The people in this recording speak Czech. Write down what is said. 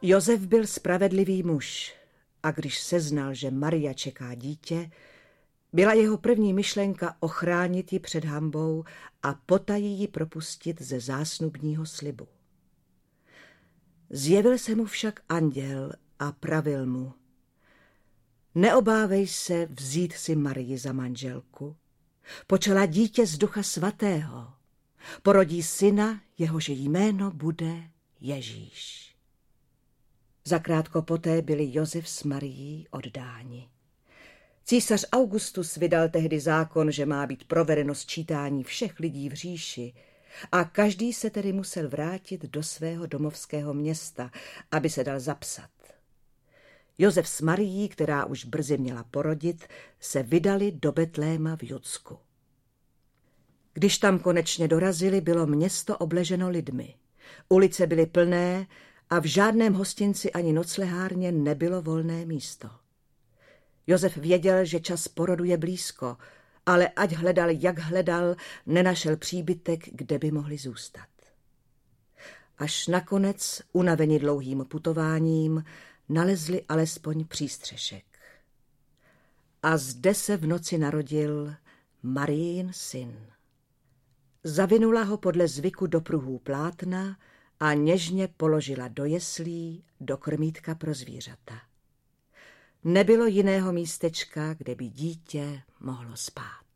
Josef byl spravedlivý muž a když seznal, že Maria čeká dítě, byla jeho první myšlenka ochránit ji před hanbou a potají ji propustit ze zásnubního slibu. Zjevil se mu však anděl a pravil mu: neobávej se vzít si Marii za manželku. Počala dítě z Ducha Svatého. Porodí syna, jehož jméno bude Ježíš. Zakrátko poté byli Josef s Marií oddáni. Císař Augustus vydal tehdy zákon, že má být provedeno sčítání všech lidí v říši a každý se tedy musel vrátit do svého domovského města, aby se dal zapsat. Josef s Marií, která už brzy měla porodit, se vydali do Betléma v Judsku. Když tam konečně dorazili, bylo město obleženo lidmi. Ulice byly plné a v žádném hostinci ani noclehárně nebylo volné místo. Josef věděl, že čas porodu je blízko, ale ať hledal, jak hledal, nenašel příbytek, kde by mohli zůstat. Až nakonec, unaveni dlouhým putováním, nalezli alespoň přístřešek. A zde se v noci narodil Marijin syn. Zavinula ho podle zvyku do pruhů plátna a něžně položila do jeslí, do krmítka pro zvířata. Nebylo jiného místečka, kde by dítě mohlo spát.